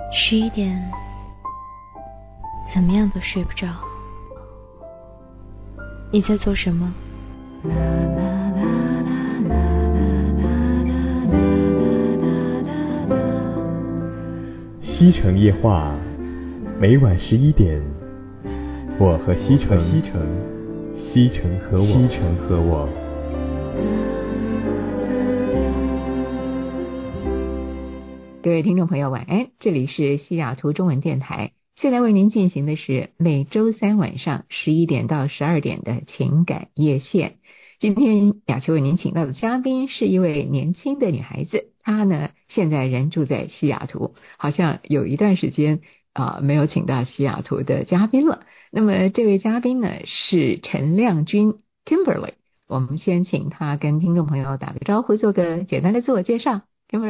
11点，怎么样都睡不着。你在做什么？ 西城夜话，每晚11点，我和西城，西城和我。 各位听众朋友晚安，这里是西雅图中文电台，现在为您进行的是每周三晚上11点到12点的情感夜线。今天雅秋为您请到的嘉宾是一位年轻的女孩子，她呢现在人住在西雅图，好像有一段时间没有请到西雅图的嘉宾了。那么这位嘉宾呢是陈亮君 Kimberly， 我们先请她跟听众朋友打个招呼，做个简单的自我介绍。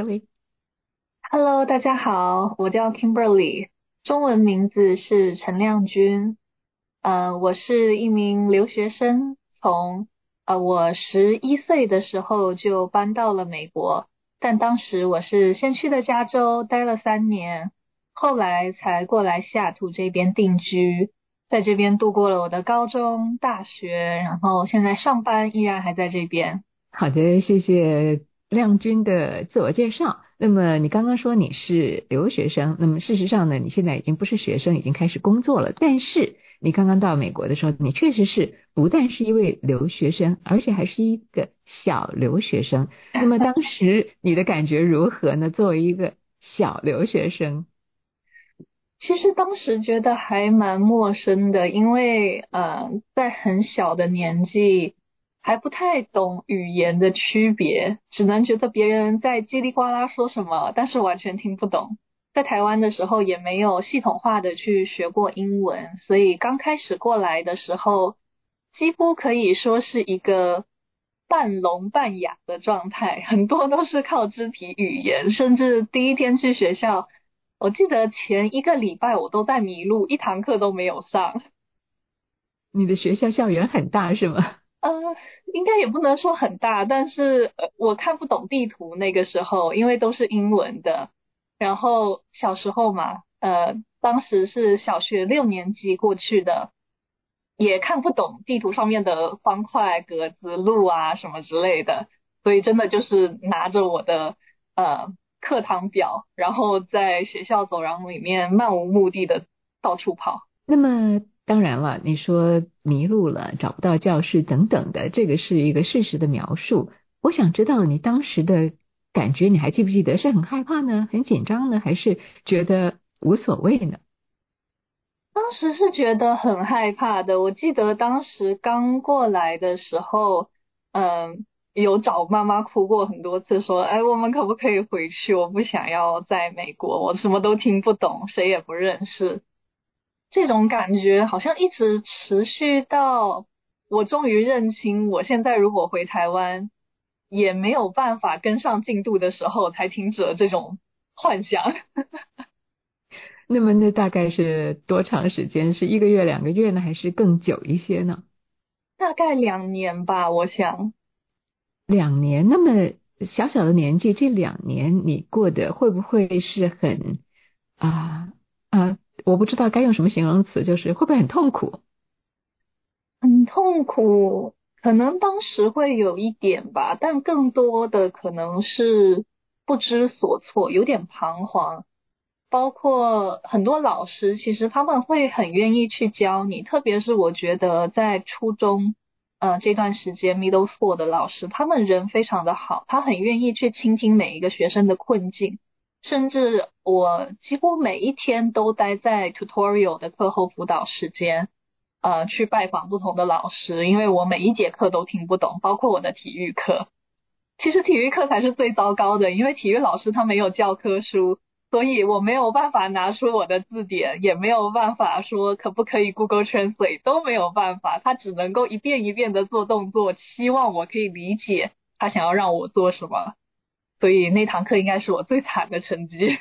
Kimberly。Hello， 大家好，我叫 Kimberly， 中文名字是陈亮君。我是一名留学生，从我11岁的时候就搬到了美国，但当时我是先去的加州待了3年，后来才过来西雅图这边定居，在这边度过了我的高中、大学，然后现在上班依然还在这边。 好的，谢谢亮君的自我介绍。那么你刚刚说你是留学生，那么事实上呢，你现在已经不是学生，已经开始工作了。但是你刚刚到美国的时候，你确实是不但是一位留学生，而且还是一个小留学生。那么当时你的感觉如何呢？作为一个小留学生， 其实当时觉得还蛮陌生的，因为在很小的年纪还不太懂语言的区别，只能觉得别人在叽里呱啦说什么，但是完全听不懂。在台湾的时候也没有系统化的去学过英文，所以刚开始过来的时候几乎可以说是一个半聋半哑的状态，很多都是靠肢体语言，甚至第一天去学校，我记得前1个礼拜我都在迷路，一堂课都没有上。 你的学校校园很大是吗？ 呃，应该也不能说很大，但是我看不懂地图那个时候，因为都是英文的。然后小时候嘛，当时是小学6年级过去的，也看不懂地图上面的方块、格子、路啊什么之类的，所以真的就是拿着我的课堂表，然后在学校走廊里面漫无目的的到处跑。 那么当然了，你说迷路了，找不到教室等等的，这个是一个事实的描述。我想知道你当时的感觉，你还记不记得？是很害怕呢，很紧张呢，还是觉得无所谓呢？ 当时是觉得很害怕的，我记得当时刚过来的时候，有找妈妈哭过很多次，说，哎，我们可不可以回去？我不想要在美国，我什么都听不懂，谁也不认识。这种感觉好像一直持续到我终于认清，我现在如果回台湾，也没有办法跟上进度的时候，才停止了这种幻想。 那么那大概是多长时间？是1个月、2个月呢，还是更久一些呢？ 大概2年吧，我想。 2年，那么小小的年纪，这2年你过得会不会是很啊我不知道该用什么形容词，就是会不会很痛苦？ 很痛苦，可能当时会有一点吧，但更多的可能是不知所措，有点彷徨。包括很多老师，其实他们会很愿意去教你，特别是我觉得在初中，这段时间 middle school 的老师，他们人非常的好，他很愿意去倾听每一个学生的困境，甚至我几乎每一天都待在 tutorial 的课后辅导时间。去拜访不同的老师，因为我每一节课都听不懂，包括我的体育课。其实体育课才是最糟糕的，因为体育老师他没有教科书，所以我没有办法拿出我的字典，也没有办法说可不可以 Google Translate， 都没有办法，他只能够一遍一遍的做动作，期望我可以理解他想要让我做什么。所以那堂课应该是我最惨的成绩。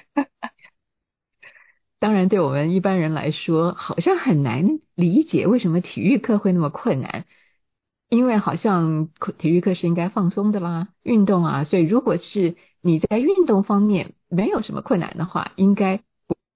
当然，对我们一般人来说，好像很难理解为什么体育课会那么困难，因为好像体育课是应该放松的啦，运动啊，所以如果是你在运动方面没有什么困难的话，应该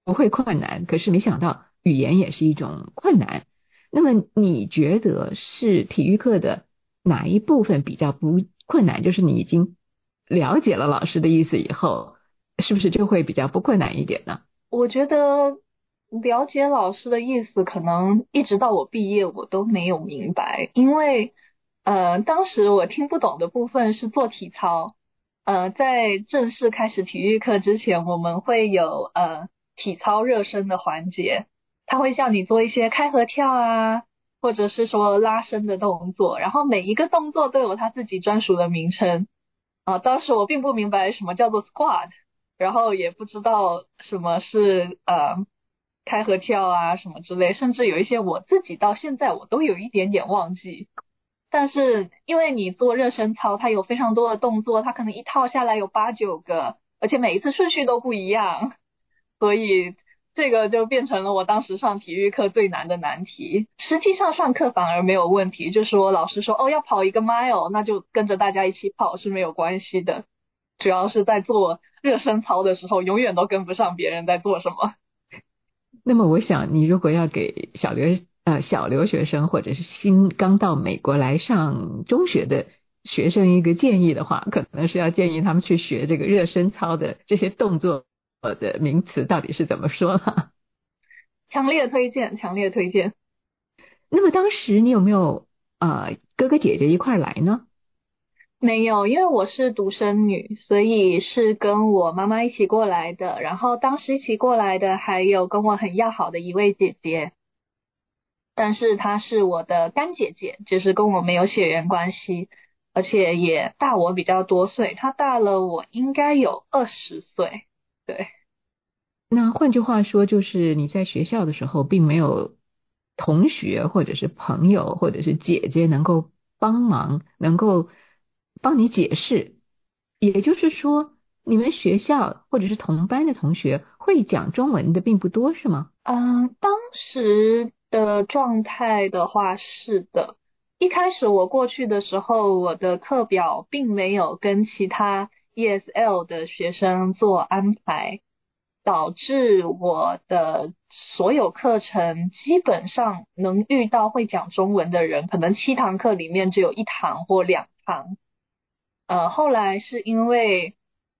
不会困难，可是没想到语言也是一种困难。那么你觉得是体育课的哪一部分比较不困难？就是你已经了解了老师的意思以后，是不是就会比较不困难一点呢？ 我觉得了解老师的意思，可能一直到我毕业我都没有明白，因为当时我听不懂的部分是做体操。在正式开始体育课之前，我们会有体操热身的环节，他会叫你做一些开合跳啊，或者是说拉伸的动作，然后每一个动作都有他自己专属的名称。当时我并不明白什么叫做 squat，然后也不知道什么是开合跳啊什么之类，甚至有一些我自己到现在我都有一点点忘记。但是因为你做热身操，它有非常多的动作，它可能一套下来有8、9个，而且每一次顺序都不一样，所以这个就变成了我当时上体育课最难的难题。实际上上课反而没有问题，就说老师说要跑1个 mile， 那就跟着大家一起跑是没有关系的。主要是在做热身操的时候，永远都跟不上别人在做什么。 那么我想，你如果要给小留学生或者是刚到美国来上中学的学生一个建议的话，可能是要建议他们去学这个热身操的这些动作的名词到底是怎么说呢？ 强烈推荐，强烈推荐。 那么当时你有没有哥哥姐姐一块来呢？ 没有，因为我是独生女，所以是跟我妈妈一起过来的。然后当时一起过来的还有跟我很要好的一位姐姐，但是她是我的干姐姐，就是跟我没有血缘关系，而且也大我比较多岁，她大了我应该有20岁。对。 那换句话说，就是你在学校的时候并没有同学或者是朋友或者是姐姐能够帮忙，能够帮你解释。也就是说，你们学校或者是同班的同学会讲中文的并不多，是吗？ 当时的状态的话是的。一开始我过去的时候，我的课表并没有跟其他 ESL 的学生做安排，导致我的所有课程基本上能遇到会讲中文的人，可能7堂课里面只有1堂或2堂。后来是因为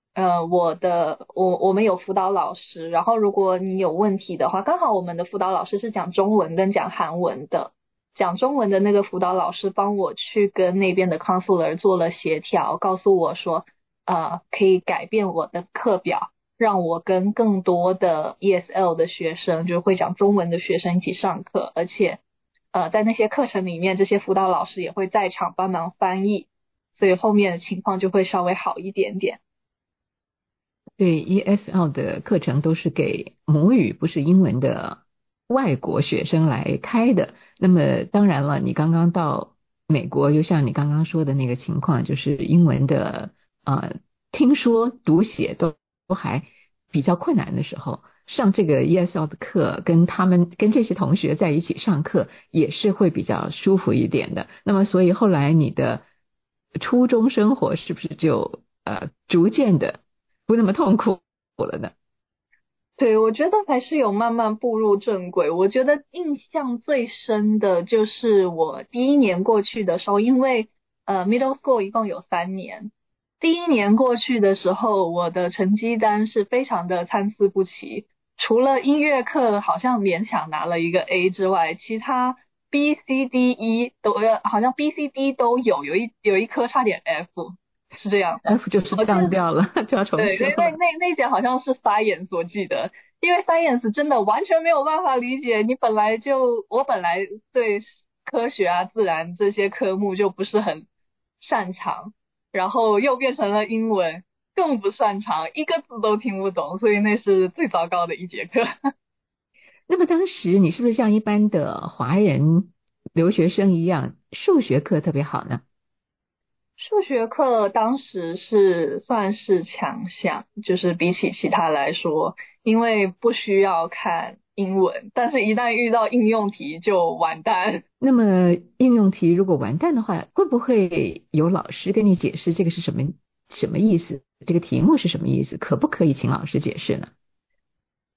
我们有辅导老师，然后如果你有问题的话，刚好我们的辅导老师是讲中文跟讲韩文的，讲中文的那个辅导老师帮我去跟那边的 counselor 做了协调，告诉我说可以改变我的课表，让我跟更多的 ESL 的学生，就是会讲中文的学生一起上课，而且在那些课程里面，这些辅导老师也会在场帮忙翻译，所以后面的情况就会稍微好一点点。 对 ESL 的课程都是给母语不是英文的外国学生来开的。那么当然了，你刚刚到美国，就像你刚刚说的那个情况，就是英文的听说读写都还比较困难的时候，上这个 ESL 的课，跟这些同学在一起上课也是会比较舒服一点的。那么所以后来你的初中生活是不是就逐渐的不那么痛苦了呢？ 对，我觉得还是有慢慢步入正轨。我觉得印象最深的就是我第1年过去的时候，因为middle school 一共有3年，第1年过去的时候，我的成绩单是非常的参差不齐，除了音乐课好像勉强拿了一个 A 之外，其他 B C D E 都好像 B C D 都有一科差点 F。是这样的 ，F 就是当掉了，就要重对， 修了。 那节好像是 Science 我记得，因为 Science 真的完全没有办法理解，我本来对科学啊、自然这些科目就不是很擅长，然后又变成了英文，更不擅长，一个字都听不懂，所以那是最糟糕的一节课。 那么当时你是不是像一般的华人留学生一样，数学课特别好呢？ 数学课当时算是强项，就是比起其他来说，因为不需要看英文，但是一旦遇到应用题就完蛋。 那么应用题如果完蛋的话，会不会有老师跟你解释这个是什么意思？这个题目是什么意思？可不可以请老师解释呢？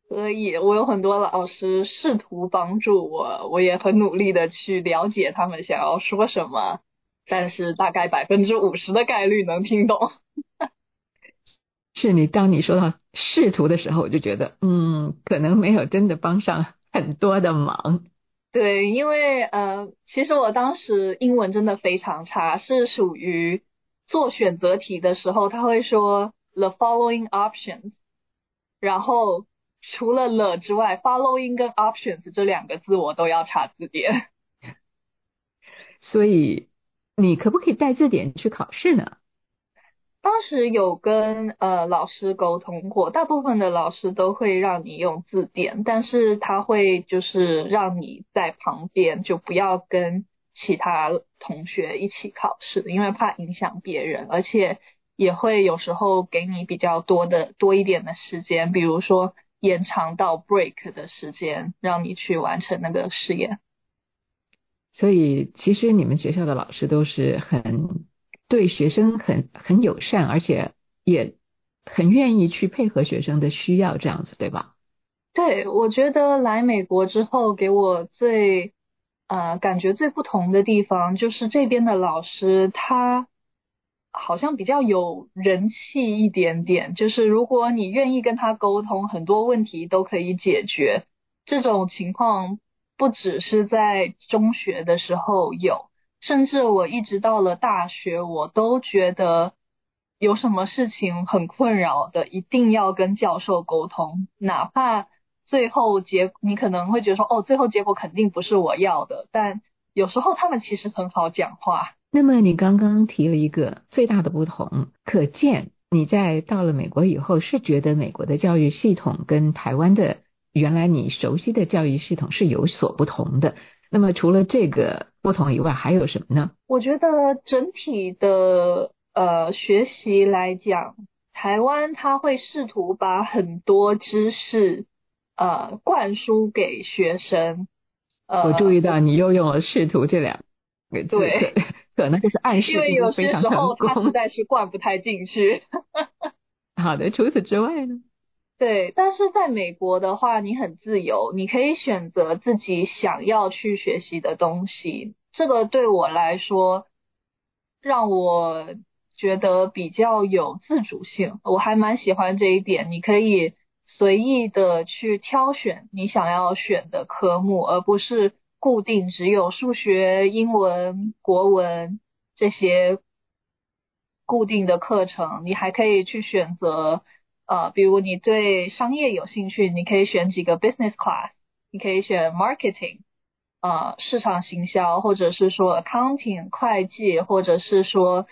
所以我有很多老师试图帮助我，我也很努力的去了解他们想要说什么，但是大概50%的概率能听懂。 是当你说到仕途的时候，我就觉得，可能没有真的帮上很多的忙。 对，因为其实我当时英文真的非常差，是属于做选择题的时候，他会说 the following options，然后除了了之外，following 跟 options 这两个字我都要查字典。 所以你可不可以带字典去考试呢？ 当时有跟老师沟通过，大部分的老师都会让你用字典，但是他会就是让你在旁边，就不要跟其他同学一起考试，因为怕影响别人，而且也会有时候给你比较多一点的时间，比如说延长到 break 的时间，让你去完成那个试验。 所以其实你们学校的老师都是对学生很友善，而且也很愿意去配合学生的需要，这样子对吧？ 对，我觉得来美国之后，给我感觉最不同的地方，就是这边的老师他好像比较有人气一点点，就是如果你愿意跟他沟通，很多问题都可以解决。这种情况不只是在中学的时候有，甚至我一直到了大学，我都觉得有什么事情很困扰的，一定要跟教授沟通，哪怕最后你可能会觉得说，哦，最后结果肯定不是我要的，但有时候他们其实很好讲话。 那么你刚刚提了一个最大的不同，可见你在到了美国以后，是觉得美国的教育系统跟台湾的原来你熟悉的教育系统是有所不同的。那么除了这个不同以外，还有什么呢？ 我觉得整体的学习来讲，台湾它会试图把很多知识灌输给学生。 我注意到你又用了"试图"这两个字， 对， 可能就是暗示因为有并不非常些时候它实成功。 在是灌不太进去。 好的，除此之外呢？ 对，但是在美国的话，你很自由，你可以选择自己想要去学习的东西。这个对我来说，让我觉得比较有自主性，我还蛮喜欢这一点。你可以随意的去挑选你想要选的科目，而不是固定只有数学、英文、国文这些固定的课程。你还可以去选择。比如你对商业有兴趣，你可以选几个 business class，你可以选 marketing，市场行销，或者是说 accounting 会计，或者是说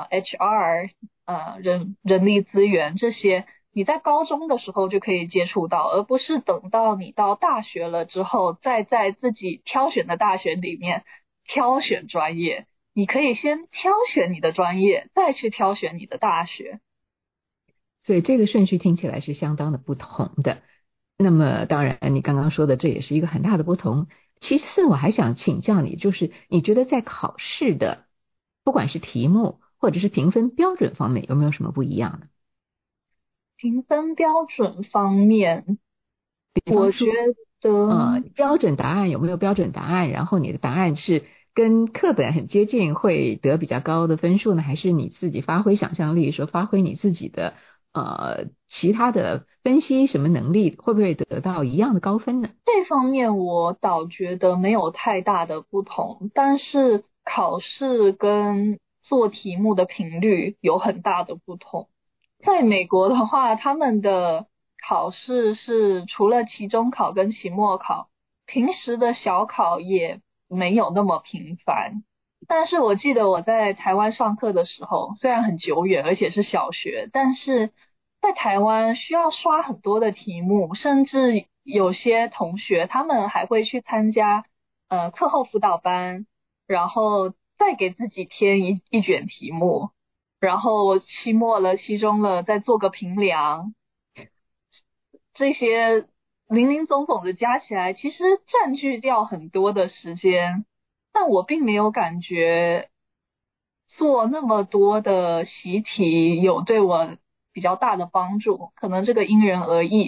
HR，人力资源这些，你在高中的时候就可以接触到，而不是等到你到大学了之后，再在自己挑选的大学里面挑选专业。你可以先挑选你的专业，再去挑选你的大学。 所以这个顺序听起来是相当的不同的。那么当然你刚刚说的这也是一个很大的不同。其次我还想请教你，就是你觉得在考试的不管是题目或者是评分标准方面有没有什么不一样呢？ 评分标准方面，我觉得标准答案有没有标准答案，然后你的答案是跟课本很接近会得比较高的分数呢，还是你自己发挥想象力，说发挥你自己的其他的分析什么能力，会不会得到一样的高分呢？ 这方面我倒觉得没有太大的不同，但是考试跟做题目的频率有很大的不同。在美国的话，他们的考试是除了期中考跟期末考，平时的小考也没有那么频繁。但是我记得我在台湾上课的时候，虽然很久远，而且是小学，但是在台湾需要刷很多的题目，甚至有些同学他们还会去参加课后辅导班，然后再给自己添一卷题目，然后期末了、期中了再做个评量，这些零零总总的加起来，其实占据掉很多的时间，但我并没有感觉做那么多的习题有对我比较大的帮助，可能这个因人而异。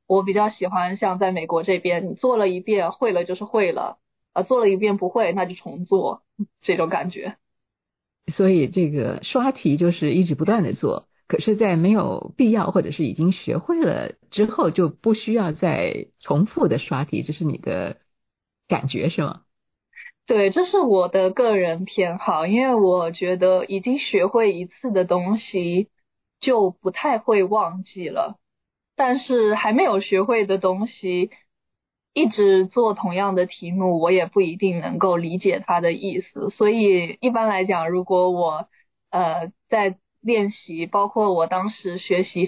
我比较喜欢像在美国这边，你做了一遍会了就是会了，做了一遍不会那就重做，这种感觉。 所以这个刷题就是一直不断的做，可是在没有必要或者是已经学会了之后就不需要再重复的刷题，这是你的感觉是吗？ 对，这是我的个人偏好，因为我觉得已经学会一次的东西就不太会忘记了，但是还没有学会的东西，一直做同样的题目，我也不一定能够理解它的意思。所以一般来讲，如果我在练习，包括我当时学习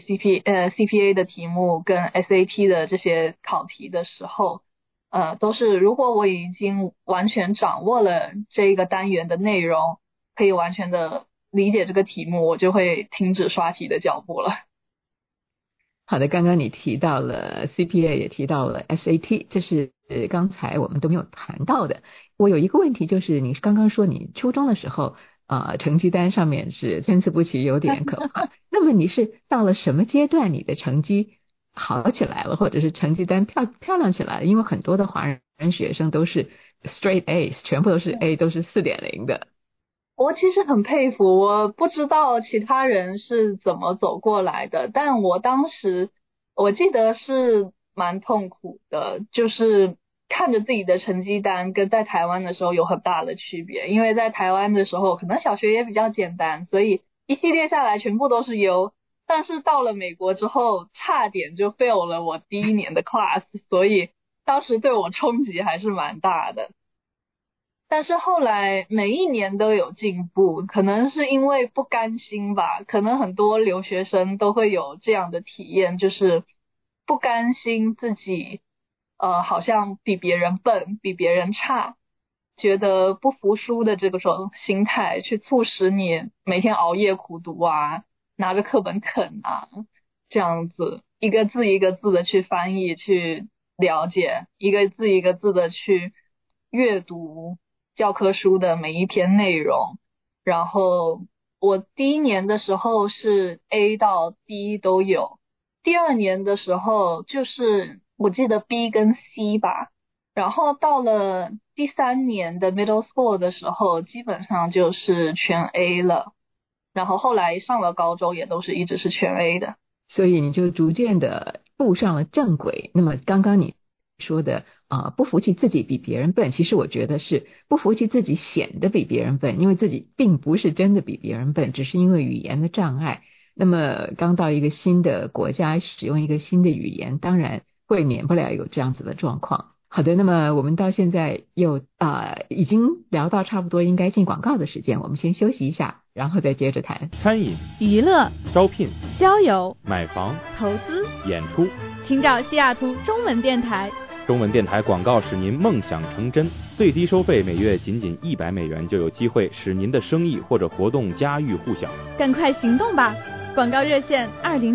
CPA 的题目跟 SAT 的这些考题的时候，都是如果我已经完全掌握了这一个单元的内容，可以完全的理解这个题目，我就会停止刷题的脚步了。 好的，刚刚你提到了 CPA 也提到了 SAT， 这是刚才我们都没有谈到的。我有一个问题，就是你刚刚说你初中的时候成绩单上面是参差不齐，有点可怕。那么你是到了什么阶段你的成绩好起来了，或者是成绩单漂亮起来了？因为很多的华人学生都是 straight A's， 全部都是 A， 都是 4.0 的。 我其实很佩服，我不知道其他人是怎么走过来的，但我当时我记得是蛮痛苦的，就是看着自己的成绩单跟在台湾的时候有很大的区别，因为在台湾的时候可能小学也比较简单，所以一系列下来全部都是优，但是到了美国之后差点就 fail 了我第一年的 class， 所以当时对我冲击还是蛮大的。但是后来每一年都有进步，可能是因为不甘心吧，可能很多留学生都会有这样的体验，就是不甘心自己好像比别人笨，比别人差，觉得不服输的这种心态，去促使你每天熬夜苦读啊，拿着课本啃啊，这样子一个字一个字的去翻译，去了解，一个字一个字的去阅读教科书的每一篇内容。然后我第一年的时候是 A 到 D 都有，第二年的时候就是我记得 B 跟 C 吧，然后到了第三年的 middle school 的时候，基本上就是全 A 了。然后后来上了高中也都是一直是全 A 的。 所以你就逐渐的步上了正轨。那么刚刚你说的不服气自己比别人笨，其实我觉得是不服气自己显得比别人笨，因为自己并不是真的比别人笨，只是因为语言的障碍。那么刚到一个新的国家，使用一个新的语言，当然会免不了有这样子的状况。好的，那么我们到现在又已经聊到差不多应该进广告的时间，我们先休息一下，然后再接着谈餐饮、 娱乐、 招聘、 交友、 买房、 投资、 演出， 请找西雅图中文电台。 中文电台广告使您梦想成真，最低收费每月仅$100，就有机会使您的生意或者活动家喻户晓。 赶快行动吧！广告热线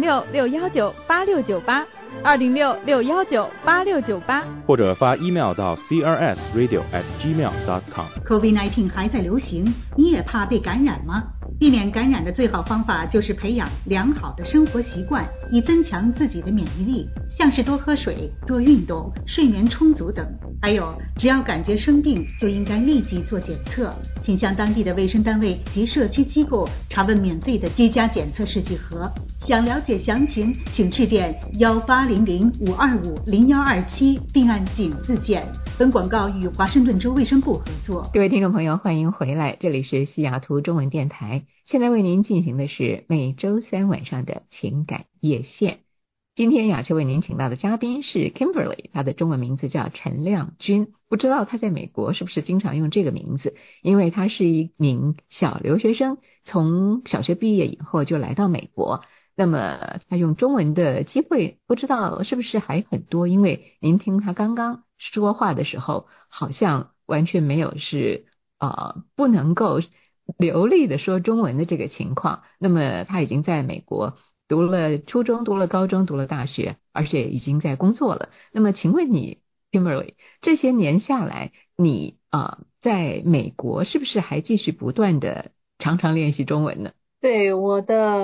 206-619-8698，206-619-8698， 或者发 email 到 crsradio@gmail.com。 COVID-19 还在流行，你也怕被感染吗？避免感染的最好方法就是培养良好的生活习惯，以增强自己的免疫力，像是多喝水、多运动、睡眠充足等。还有，只要感觉生病，就应该立即做检测，请向当地的卫生单位及社区机构查问免费的居家检测试剂盒。想了解详情，请致电1800-525-0127，并按井字键。本广告与华盛顿州卫生部合作。 各位听众朋友，欢迎回来，这里是西雅图中文电台，现在为您进行的是每周三晚上的情感夜线。今天雅秋为您请到的嘉宾是 Kimberly， 她的中文名字叫陈亮君，不知道她在美国是不是经常用这个名字，因为她是一名小留学生，从小学毕业以后就来到美国，那么她用中文的机会不知道是不是还很多，因为您听她刚刚说话的时候好像完全没有是不能够流利的说中文的这个情况。那么她已经在美国读了初中，读了高中，读了大学，而且已经在工作了。那么请问你 Kimberly， 这些年下来你在美国是不是还继续不断的常常练习中文呢？ 对，我的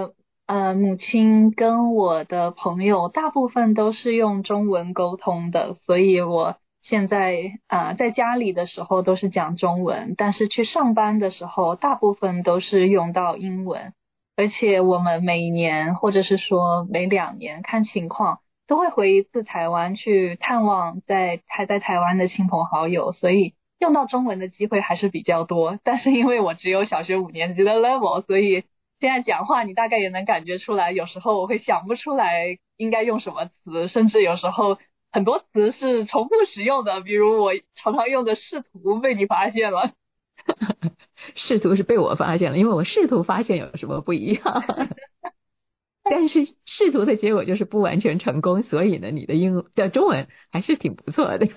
母亲跟我的朋友大部分都是用中文沟通的，所以我现在在家里的时候都是讲中文，但是去上班的时候大部分都是用到英文。而且我们每年或者是说每2年看情况都会回一次台湾去探望还在台湾的亲朋好友，所以用到中文的机会还是比较多。但是因为我只有小学5年级的 level， 所以现在讲话你大概也能感觉出来，有时候我会想不出来应该用什么词，甚至有时候很多词是重复使用的，比如我常常用的试图被你发现了。 试图是被我发现了，因为我试图发现有什么不一样但是试图的结果就是不完全成功，所以呢你的中文还是挺不错的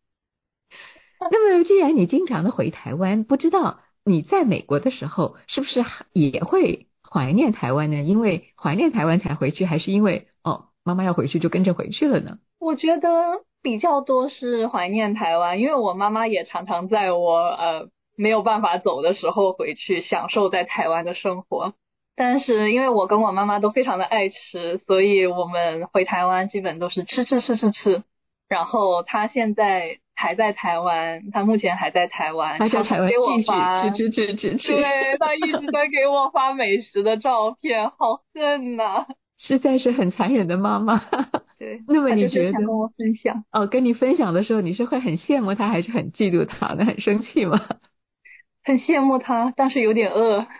那么既然你经常的回台湾，不知道你在美国的时候是不是也会怀念台湾呢？因为怀念台湾才回去，还是因为妈妈要回去就跟着回去了呢？ 我觉得比较多是怀念台湾，因为我妈妈也常常在我没有办法走的时候回去享受在台湾的生活。但是因为我跟我妈妈都非常的爱吃，所以我们回台湾基本都是吃。然后她现在还在台湾，她目前还在台湾， 还在台湾继续吃。 对，她一直在给我发美食的照片，好恨呐！ 实在是很残忍的妈妈。 对， 那么你觉得想跟我分享？ 跟你分享的时候，你是会很羡慕她，还是很嫉妒她呢？很生气吗？ 很羡慕她，但是有点饿。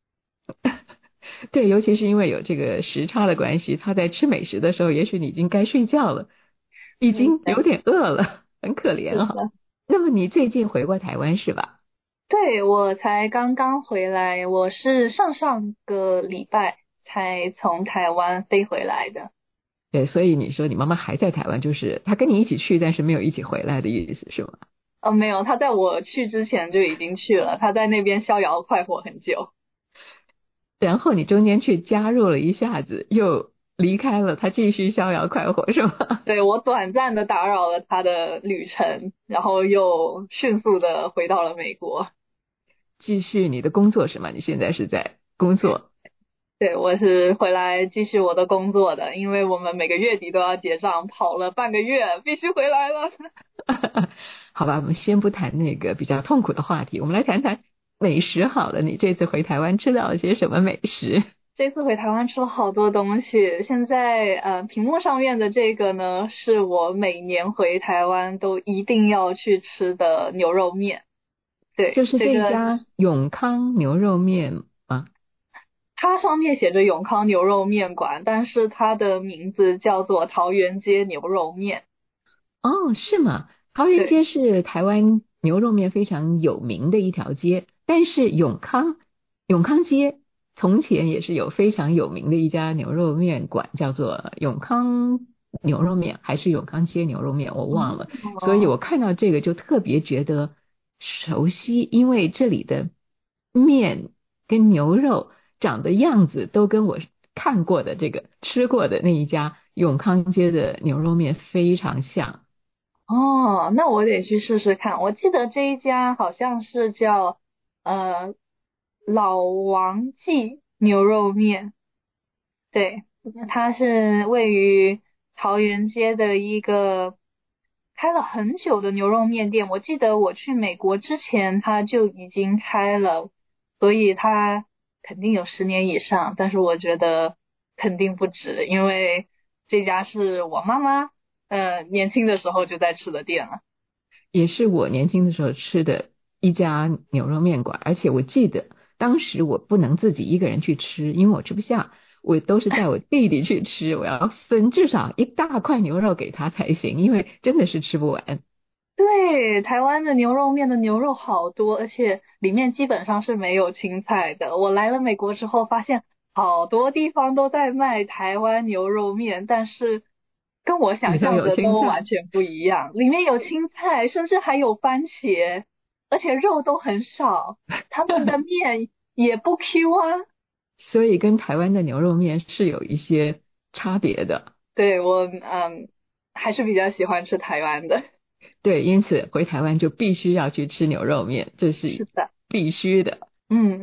对，尤其是因为有这个时差的关系，她在吃美食的时候，也许你已经该睡觉了，已经有点饿了，很可怜啊。那么你最近回过台湾是吧？ 对，我才刚刚回来，我是上个礼拜才从台湾飞回来的。 对，所以你说你妈妈还在台湾，就是她跟你一起去，但是没有一起回来的意思是吗？ 没有，她在我去之前就已经去了，她在那边逍遥快活很久。 然后你中间去加入了一下子，又离开了，她继续逍遥快活是吗？ 对，我短暂的打扰了她的旅程，然后又迅速的回到了美国。 继续你的工作是吗？你现在是在工作？ 对，我是回来继续我的工作的，因为我们每个月底都要结账，跑了半个月，必须回来了。 好吧，我们先不谈那个比较痛苦的话题，我们来谈谈美食好了。你这次回台湾吃到了些什么美食？ 这次回台湾吃了好多东西，现在屏幕上面的这个呢，是我每年回台湾都一定要去吃的牛肉面。对， 就是这家永康牛肉面吗？ 它上面写着永康牛肉面馆，但是它的名字叫做桃园街牛肉面。 哦，是吗？桃园街是台湾牛肉面非常有名的一条街，但是永康街从前也是有非常有名的一家牛肉面馆，叫做永康牛肉面还是永康街牛肉面，我忘了。所以我看到这个就特别觉得熟悉，因为这里的面跟牛肉长的样子都跟我看过的这个吃过的那一家永康街的牛肉面非常像。 哦，那我得去试试看。我记得这一家好像是叫老王记牛肉面。对，它是位于桃园街的一个开了很久的牛肉面店。我记得我去美国之前它就已经开了，所以它肯定有10年以上，但是我觉得肯定不止，因为这家是我妈妈年轻的时候就在吃的店了。 也是我年轻的时候吃的一家牛肉面馆，而且我记得当时我不能自己一个人去吃，因为我吃不下，我都是带我弟弟去吃，我要分至少一大块牛肉给他才行，因为真的是吃不完。 对，台湾的牛肉面的牛肉好多，而且里面基本上是没有青菜的。我来了美国之后发现好多地方都在卖台湾牛肉面，但是跟我想象的都完全不一样，里面有青菜，甚至还有番茄，而且肉都很少，他们的面也不 Q 啊。 所以跟台湾的牛肉面是有一些差别的。 对，我还是比较喜欢吃台湾的。 对，因此回台湾就必须要去吃牛肉面，这是必须的。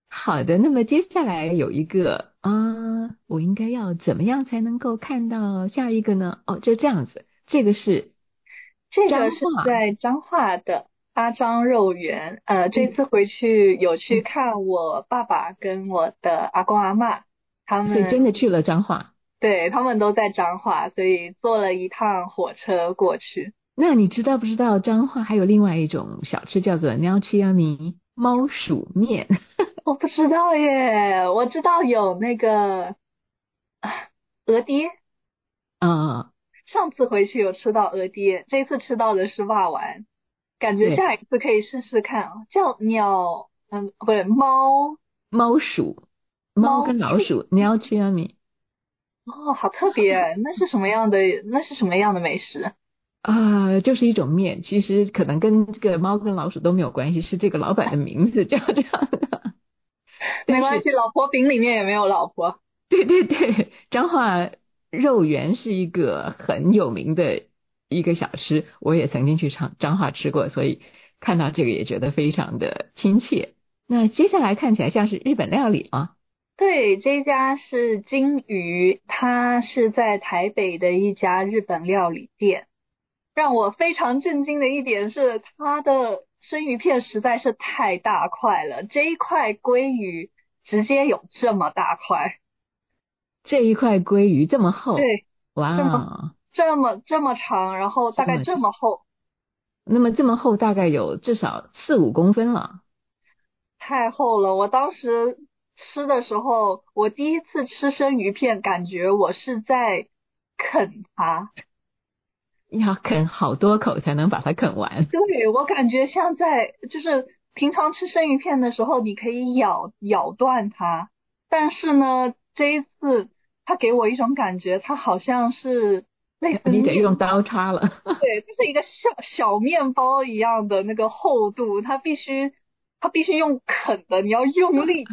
好的，那么接下来有一个我应该要怎么样才能够看到下一个呢？哦，就这样子，这个是在彰化的阿张肉圆。这次回去有去看我爸爸跟我的阿公阿嬷，他们所以真的去了彰化。 对，他们都在彰化，所以坐了一趟火车过去。 那你知道不知道彰化还有另外一种小吃叫做鸟七阿米猫鼠面？ 我不知道耶，我知道有那个鹅爹。上次回去有吃到鹅爹，这次吃到的是蛙丸，感觉下一次可以试试看。叫鸟不是猫鼠，猫跟老鼠鸟七阿米。 哦，好特别，那是什么样的美食？ 就是一种面，其实可能跟这个猫跟老鼠都没有关系，是这个老板的名字叫这样的。 没关系，老婆饼里面也没有老婆。 对对对，彰化肉圆是一个很有名的一个小吃，我也曾经去彰化吃过，所以看到这个也觉得非常的亲切。那接下来看起来像是日本料理啊。 对，这家是金鱼，它是在台北的一家日本料理店。让我非常震惊的一点是，它的生鱼片实在是太大块了，这一块鲑鱼直接有这么大块。 这一块鲑鱼这么厚？ 对， 哇， 这么长，然后大概这么厚。 那么这么厚大概有至少4-5公分了。 太厚了，我当时吃的时候，我第一次吃生鱼片，感觉我是在啃它。 要啃好多口才能把它啃完。 对，我感觉像就是平常吃生鱼片的时候，你可以咬断它，但是呢，这一次它给我一种感觉，它好像是类似你得用刀叉了。 对，就是一个小面包一样的那个厚度，它必须用啃的，你要用力。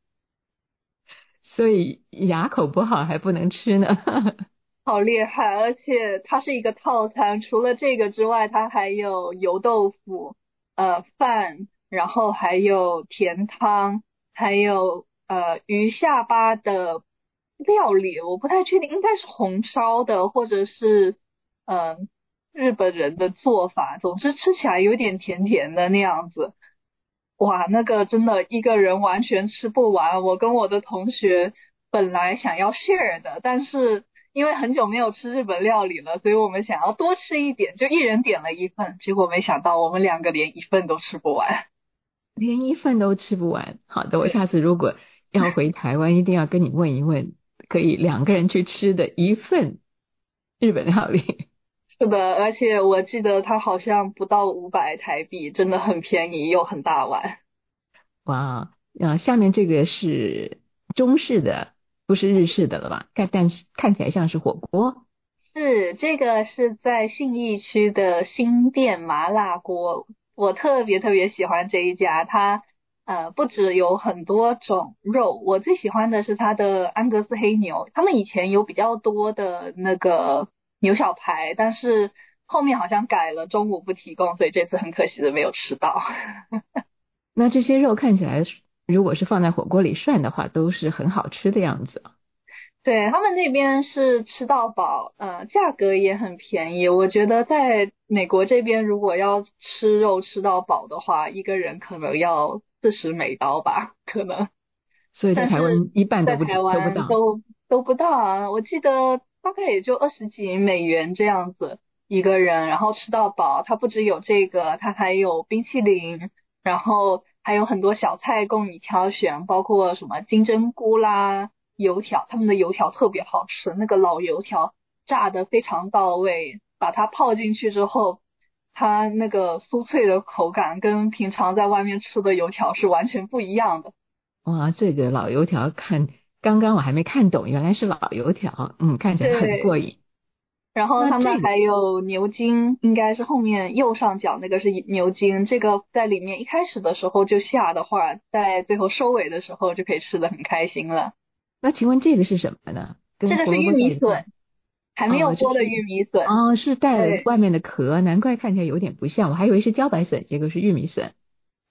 所以牙口不好还不能吃呢。 好厉害，而且它是一个套餐，除了这个之外，它还有油豆腐、饭，然后还有甜汤，还有鱼下巴的料理，我不太确定，应该是红烧的，或者是日本人的做法，总之吃起来有点甜甜的那样子。哇，那个真的一个人完全吃不完，我跟我的同学本来想要 share 的，但是因为很久没有吃日本料理了，所以我们想要多吃一点，就一人点了一份，结果没想到我们2个连一份都吃不完。 连一份都吃不完。好的，我下次如果要回台湾，一定要跟你问一问，可以2个人去吃的一份日本料理。 是的，而且我记得它好像不到500台币，真的很便宜又很大碗。 哇，下面这个是中式的，不是日式的了吧？但是看起来像是火锅。 是，这个是在信义区的新店麻辣锅，我特别喜欢这一家，它不只有很多种肉，我最喜欢的是它的安格斯黑牛，他们以前有比较多的那个牛小排，但是后面好像改了中午不提供，所以这次很可惜的没有吃到。 那这些肉看起来如果是放在火锅里涮的话，都是很好吃的样子。 对，他们那边是吃到饱，价格也很便宜。我觉得在美国这边，如果要吃肉吃到饱的话，一个人可能要$40吧，可能。 所以在台湾一半都不到， 都不到啊！我记得大概也就20几美元这样子一个人，然后吃到饱。它不只有这个，它还有冰淇淋，然后还有很多小菜供你挑选，包括什么金针菇啦。油条，他们的油条特别好吃，那个老油条炸得非常到位，把它泡进去之后，它那个酥脆的口感跟平常在外面吃的油条是完全不一样的。 哇，这个老油条刚刚我还没看懂，原来是老油条，看起来很过瘾。 然后他们还有牛筋，应该是后面右上角那个是牛筋，这个在里面一开始的时候就下的话，在最后收尾的时候就可以吃得很开心了。 那请问这个是什么呢？ 这个是玉米笋，还没有剥的玉米笋。 是带了外面的壳，难怪看起来有点不像，我还以为是茭白笋，结果是玉米笋。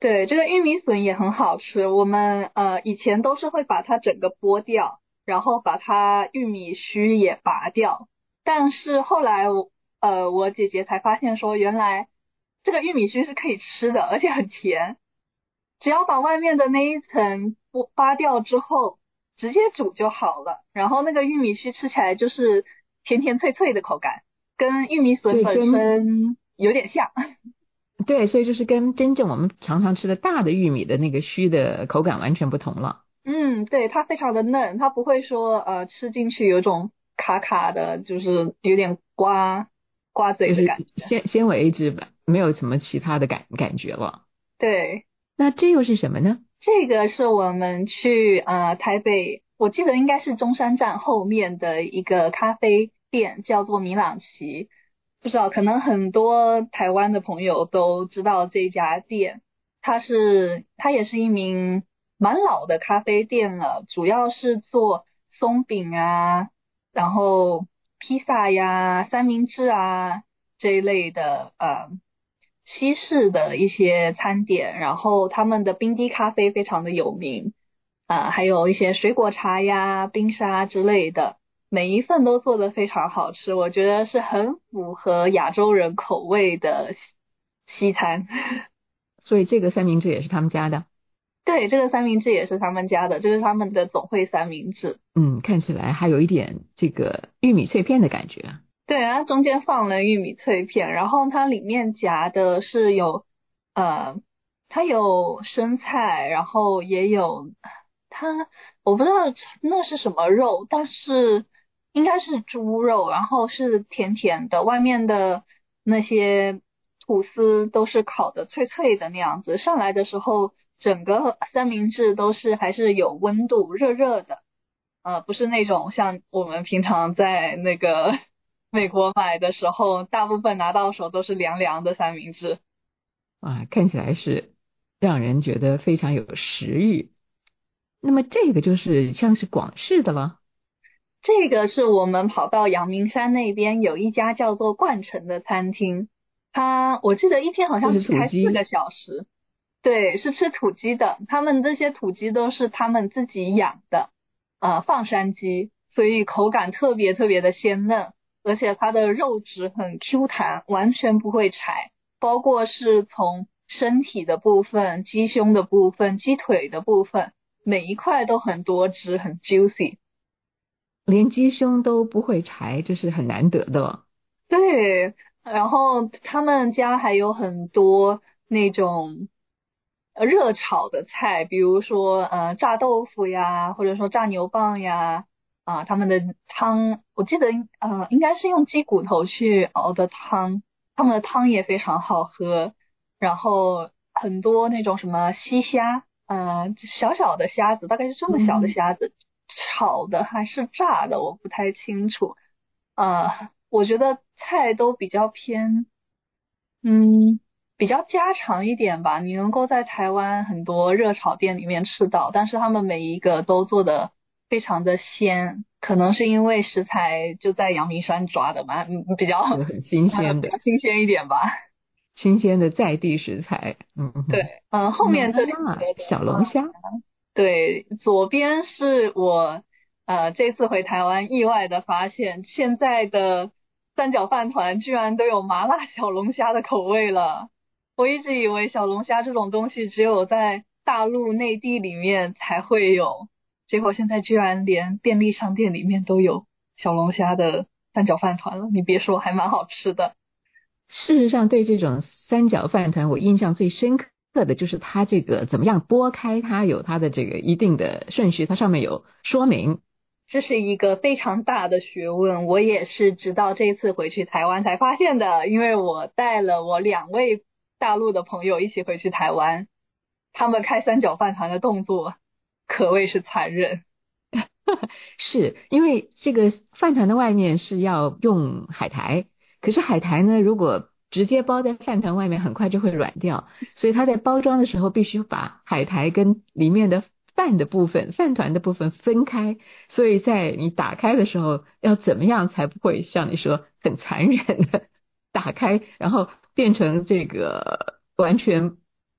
对，这个玉米笋也很好吃。我们以前都是会把它整个剥掉，然后把它玉米须也拔掉。但是后来我姐姐才发现说，原来这个玉米须是可以吃的，而且很甜。只要把外面的那一层扒掉之后，直接煮就好了。然后那个玉米须吃起来就是甜甜脆脆的口感，跟玉米笋本身有点像。 对，所以就是跟真正我们常常吃的大的玉米的那个须的口感完全不同了。 对，它非常的嫩，它不会说吃进去有种卡卡的，就是有点刮嘴的感觉， 就是纤维质吧，没有什么其他的感觉了。 对， 那这又是什么呢？ 这个是我们去台北，我记得应该是中山站后面的一个咖啡店，叫做米朗奇。不知道，可能很多台湾的朋友都知道这家店。它也是一名蛮老的咖啡店了，主要是做松饼啊，然后披萨呀、三明治啊这一类的西式的一些餐点，然后他们的冰滴咖啡非常的有名还有一些水果茶呀、冰沙之类的。每一份都做得非常好吃，我觉得是很符合亚洲人口味的西餐。 所以这个三明治也是他们家的。 对，这个三明治也是他们家的，这是他们的总汇三明治。 看起来还有一点这个玉米脆片的感觉。 对，它中间放了玉米脆片，然后它里面夹的是它有生菜，然后也有我不知道那是什么肉，但是应该是猪肉，然后是甜甜的，外面的那些吐司都是烤的脆脆的那样子，上来的时候整个三明治都是还是有温度，热热的，不是那种像我们平常在那个美国买的时候，大部分拿到手都是凉凉的三明治。 看起来是让人觉得非常有食欲。那么这个就是像是广式的了。 这个是我们跑到阳明山那边有一家叫做冠城的餐厅，我记得一天好像只开4个小时。对，是吃土鸡的，他们这些土鸡都是他们自己养的放山鸡，所以口感特别特别的鲜嫩，而且它的肉质很 Q 弹，完全不会柴，包括是从身体的部分、鸡胸的部分、鸡腿的部分，每一块都很多汁，很 juicy。 连鸡胸都不会柴，这是很难得的。 对，然后他们家还有很多那种热炒的菜，比如说炸豆腐呀，或者说炸牛蒡呀，他们的汤我记得应该是用鸡骨头去熬的汤，他们的汤也非常好喝。然后很多那种什么西虾，小小的虾子，大概是这么小的虾子，炒的还是炸的，我不太清楚。我觉得菜都比较偏，比较家常一点吧。你能够在台湾很多热炒店里面吃到，但是他们每一个都做的非常的鲜，可能是因为食材就在阳明山抓的嘛，比较很新鲜的， 比较新鲜一点吧。 新鲜的在地食材。 对，后面这里小龙虾。 对，左边是我这次回台湾意外的发现，现在的三角饭团居然都有麻辣小龙虾的口味了。我一直以为小龙虾这种东西只有在大陆内地里面才会有，结果现在居然连便利商店里面都有小龙虾的三角饭团了。你别说，还蛮好吃的。 事实上，对这种三角饭团，我印象最深刻的就是它这个怎么样剥开它，有它的这个一定的顺序，它上面有说明。 这是一个非常大的学问，我也是直到这次回去台湾才发现的，因为我带了我2位大陆的朋友一起回去台湾，他们开三角饭团的动作可谓是残忍。 是因为这个饭团的外面是要用海苔，可是海苔呢，如果直接包在饭团外面，很快就会软掉，所以它在包装的时候必须把海苔跟里面的饭团的部分分开，所以在你打开的时候要怎么样才不会像你说很残忍的打开，然后变成这个完全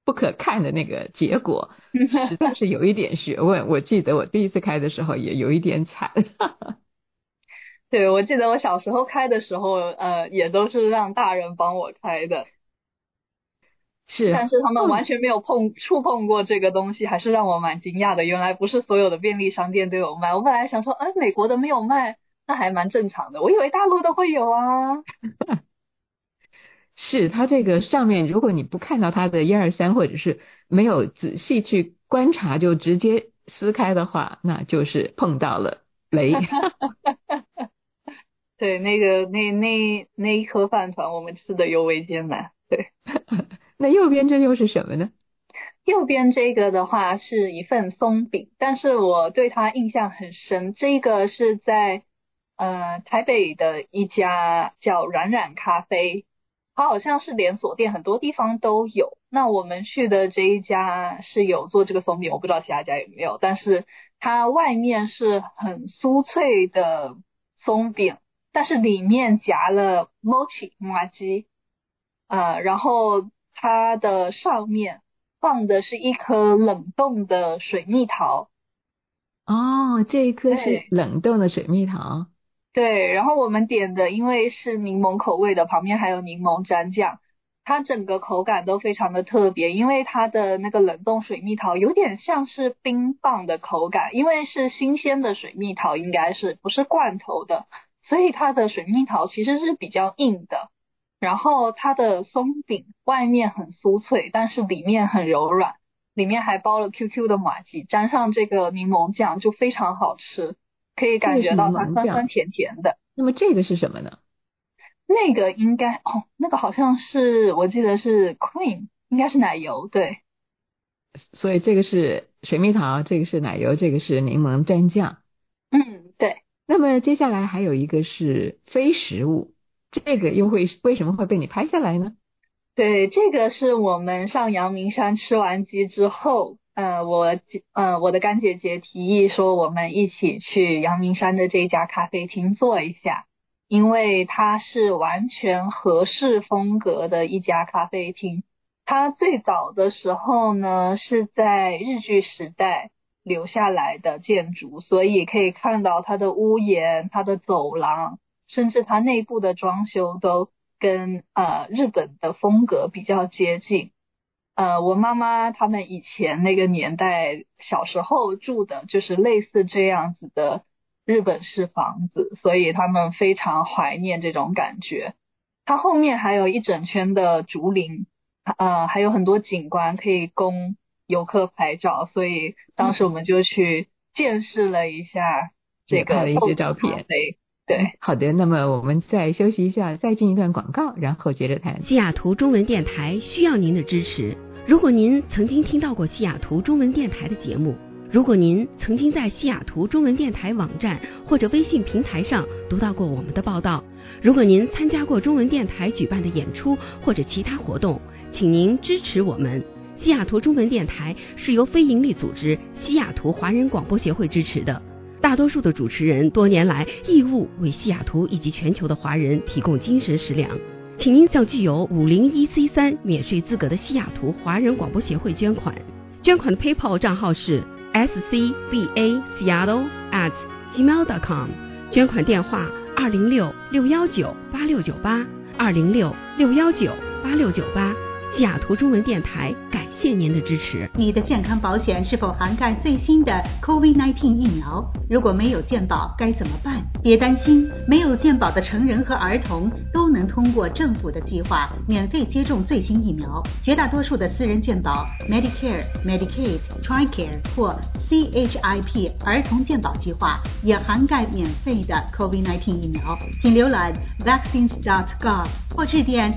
不可看的那个结果，实在是有一点学问。我记得我第一次开的时候也有一点惨。 对，我记得我小时候开的时候，也都是让大人帮我开的， 是， 但是他们完全没有触碰过这个东西，还是让我蛮惊讶的。原来不是所有的便利商店都有卖，我本来想说，美国的没有卖，那还蛮正常的，我以为大陆都会有啊。 是，它这个上面如果你不看到它的1、2、3，或者是没有仔细去观察就直接撕开的话，那就是碰到了雷。 对，那一颗饭团我们吃的尤为艰难。对。 那右边这又是什么呢？ 右边这个的话是一份松饼，但是我对它印象很深。这个是在台北的一家叫冉冉咖啡，它好像是连锁店，很多地方都有。那我们去的这一家是有做这个松饼，我不知道其他家有没有，但是它外面是很酥脆的松饼，但是里面夹了 mochi 麻糬，然后它的上面放的是一颗冷冻的水蜜桃。 哦，这一颗是冷冻的水蜜桃。 对，然后我们点的因为是柠檬口味的，旁边还有柠檬蘸酱，它整个口感都非常的特别，因为它的那个冷冻水蜜桃有点像是冰棒的口感，因为是新鲜的水蜜桃，应该是不是罐头的，所以它的水蜜桃其实是比较硬的。然后它的松饼外面很酥脆，但是里面很柔软，里面还包了 QQ 的麻糬，沾上这个柠檬酱就非常好吃，可以感觉到它酸酸甜甜的。 那么这个是什么呢？ 那个应该那个好像是我记得是 cream， 应该是奶油。对， 所以这个是水蜜桃，这个是奶油，这个是柠檬蘸酱。 对。 那么接下来还有一个是非食物，这个又为什么会被你拍下来呢？ 对，这个是我们上阳明山吃完鸡之后，我的干姐姐提议说我们一起去阳明山的这家咖啡厅坐一下，因为它是完全和式风格的一家咖啡厅。它最早的时候呢是在日据时代留下来的建筑，所以可以看到它的屋檐、它的走廊，甚至它内部的装修都跟日本的风格比较接近。我妈妈他们以前那个年代小时候住的就是类似这样子的日本式房子，所以他们非常怀念这种感觉。它后面还有一整圈的竹林，还有很多景观可以供游客拍照，所以当时我们就去见识了一下这个拍了一些照片。 对， 好的，那么我们再休息一下，再进一段广告，然后接着谈。 西雅图中文电台需要您的支持。如果您曾经听到过西雅图中文电台的节目，如果您曾经在西雅图中文电台网站或者微信平台上读到过我们的报道，如果您参加过中文电台举办的演出或者其他活动，请您支持我们。西雅图中文电台是由非营利组织西雅图华人广播协会支持的。大多数的主持人多年来义务为西雅图以及全球的华人提供精神食粮，请您向具有501C3免税资格的西雅图华人广播协会捐款。捐款的 PayPal 账号是 scbaseattle@gmail.com， 捐款电话206-619-8698 206-619-8698。西雅图中文电台感谢您的支持。 你的健康保险是否涵盖最新的 COVID-19 疫苗？如果没有健保该怎么办？别担心，没有健保的成人和儿童都能通过政府的计划免费接种最新疫苗。绝大多数的私人健保 Medicare、Medicaid、TRICARE 或 CHIP 儿童健保计划也涵盖免费的 COVID-19 疫苗。请浏览 vaccines.gov 或致电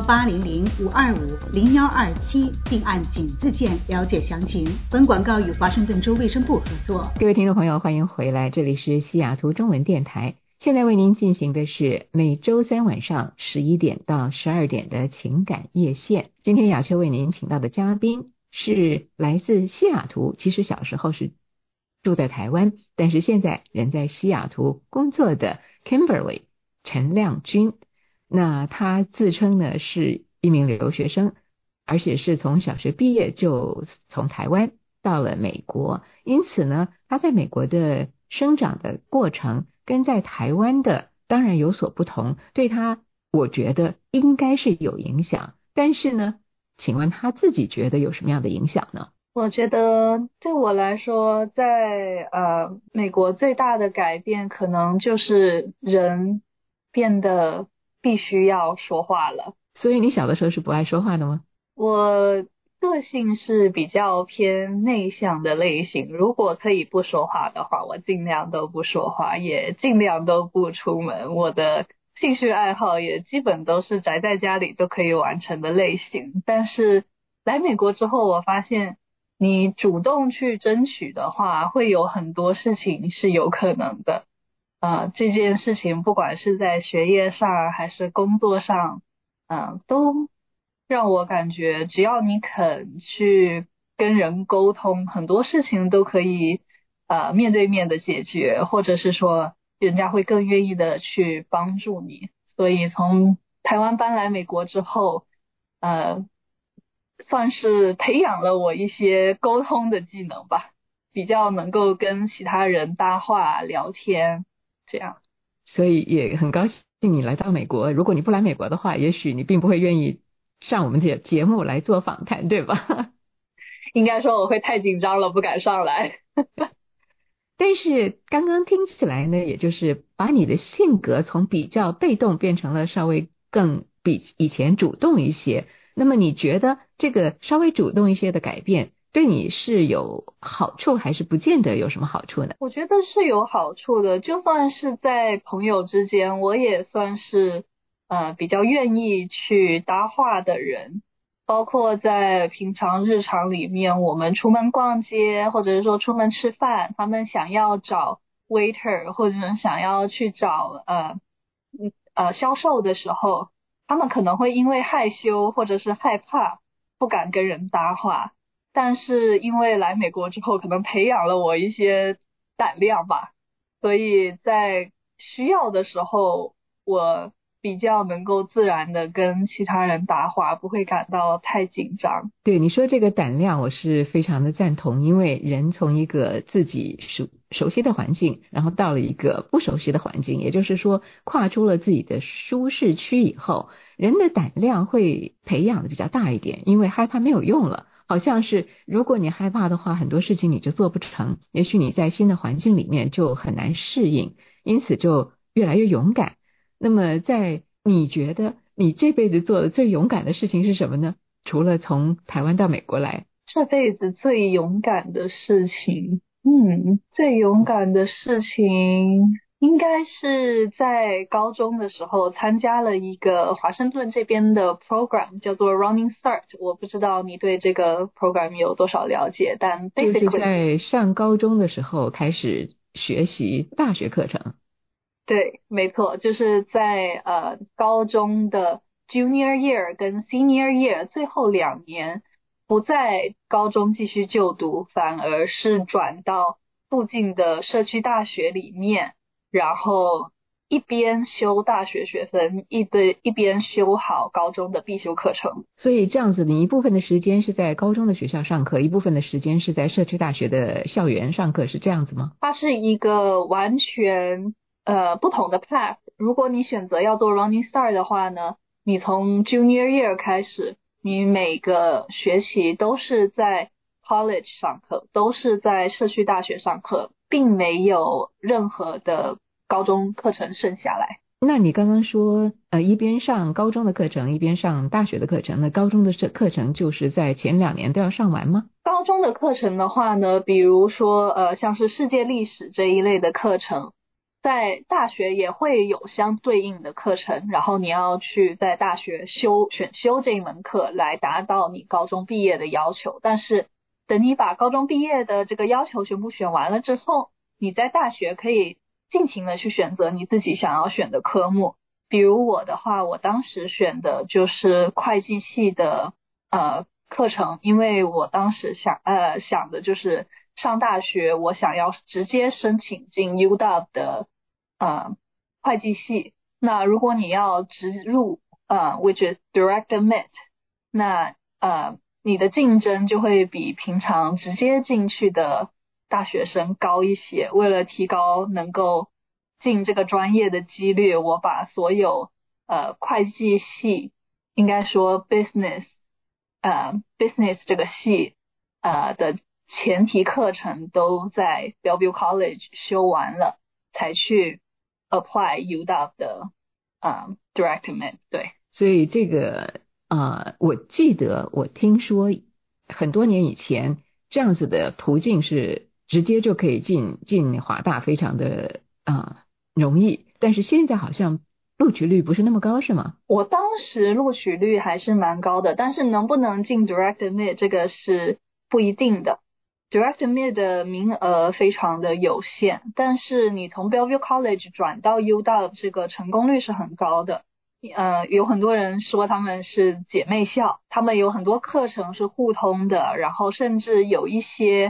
1800-525-0127并按井字键了解详情。本广告与华盛顿州卫生部合作。 各位听众朋友，欢迎回来，这里是西雅图中文电台。现在为您进行的是每周三晚上11点到12点的情感夜线。今天雅秋为您请到的嘉宾是来自西雅图，其实小时候是住在台湾，但是现在人在西雅图工作的 Kimberly 陈亮君。那他自称呢是一名留学生， 而且是从小学毕业就从台湾到了美国，因此呢，他在美国的生长的过程跟在台湾的当然有所不同，对他我觉得应该是有影响，但是呢，请问他自己觉得有什么样的影响呢？ 我觉得对我来说，在美国最大的改变可能就是人变得必须要说话了。 所以你小的时候是不爱说话的吗？ 我个性是比较偏内向的类型，如果可以不说话的话，我尽量都不说话，也尽量都不出门。我的兴趣爱好也基本都是宅在家里都可以完成的类型。但是来美国之后，我发现你主动去争取的话，会有很多事情是有可能的。这件事情不管是在学业上还是工作上，都让我感觉只要你肯去跟人沟通，很多事情都可以面对面的解决，或者是说人家会更愿意的去帮助你。所以从台湾搬来美国之后，算是培养了我一些沟通的技能吧，比较能够跟其他人搭话聊天这样。 所以也很高兴你来到美国，如果你不来美国的话，也许你并不会愿意上我们的节目来做访谈，对吧？ 应该说我会太紧张了，不敢上来。 但是刚刚听起来呢，也就是把你的性格从比较被动变成了稍微更比以前主动一些。那么你觉得这个稍微主动一些的改变对你是有好处，还是不见得有什么好处呢？ 我觉得是有好处的，就算是在朋友之间，我也算是比较愿意去搭话的人。包括在平常日常里面，我们出门逛街，或者是说出门吃饭，他们想要找 waiter 或者是想要去找销售的时候，他们可能会因为害羞或者是害怕，不敢跟人搭话。但是因为来美国之后，可能培养了我一些胆量吧，所以在需要的时候，我比较能够自然的跟其他人搭话，不会感到太紧张。 对，你说这个胆量我是非常的赞同，因为人从一个自己熟悉的环境，然后到了一个不熟悉的环境，也就是说跨出了自己的舒适区以后，人的胆量会培养的比较大一点，因为害怕没有用了。好像是如果你害怕的话，很多事情你就做不成，也许你在新的环境里面就很难适应，因此就越来越勇敢。那么你觉得你这辈子做的最勇敢的事情是什么呢？除了从台湾到美国来。 这辈子最勇敢的事情，最勇敢的事情应该是在高中的时候参加了一个华盛顿这边的 program 叫做 Running Start， 我不知道你对这个 program 有多少了解，但 basically 就是在上高中的时候开始学习大学课程。 对，没错，就是在高中的 Junior Year 跟 Senior Year 最后2年不在高中继续就读，反而是转到附近的社区大学里面，然后一边修大学学分，一边修好高中的必修课程。 所以这样子，你一部分的时间是在高中的学校上课，一部分的时间是在社区大学的校园上课，是这样子吗？ 它是一个完全不同的 path。 如果你选择要做 Running Start 的话呢，你从 Junior Year 开始，你每个学期都是在 college 上课，都是在社区大学上课，并没有任何的高中课程剩下来。 那你刚刚说一边上高中的课程一边上大学的课程，那高中的课程就是在前2年都要上完吗？ 高中的课程的话呢，比如说像是世界历史这一类的课程，在大学也会有相对应的课程，然后你要去在大学选修这一门课来达到你高中毕业的要求。但是等你把高中毕业的这个要求全部选完了之后，你在大学可以尽情的去选择你自己想要选的科目。比如我的话，我当时选的就是会计系的课程，因为我当时想的就是上大学我想要直接申请进 UW 的会计系。那如果你要直入which is direct admit， 那你的竞争就会比平常直接进去的大学生高一些。为了提高能够进这个专业的几率，我把所有会计系，应该说 business 这个系的前提课程都在 Bellevue College 修完了，才去 apply UW 的direct admit。 对， 所以这个我记得我听说很多年以前这样子的途径是直接就可以进华大，非常的容易，但是现在好像录取率不是那么高，是吗？ 我当时录取率还是蛮高的，但是能不能进 direct admit 这个是不一定的。direct admit 的名额非常的有限，但是你从 Bellevue College 转到 UW 这个成功率是很高的。有很多人说他们是姐妹校，他们有很多课程是互通的，然后甚至有一些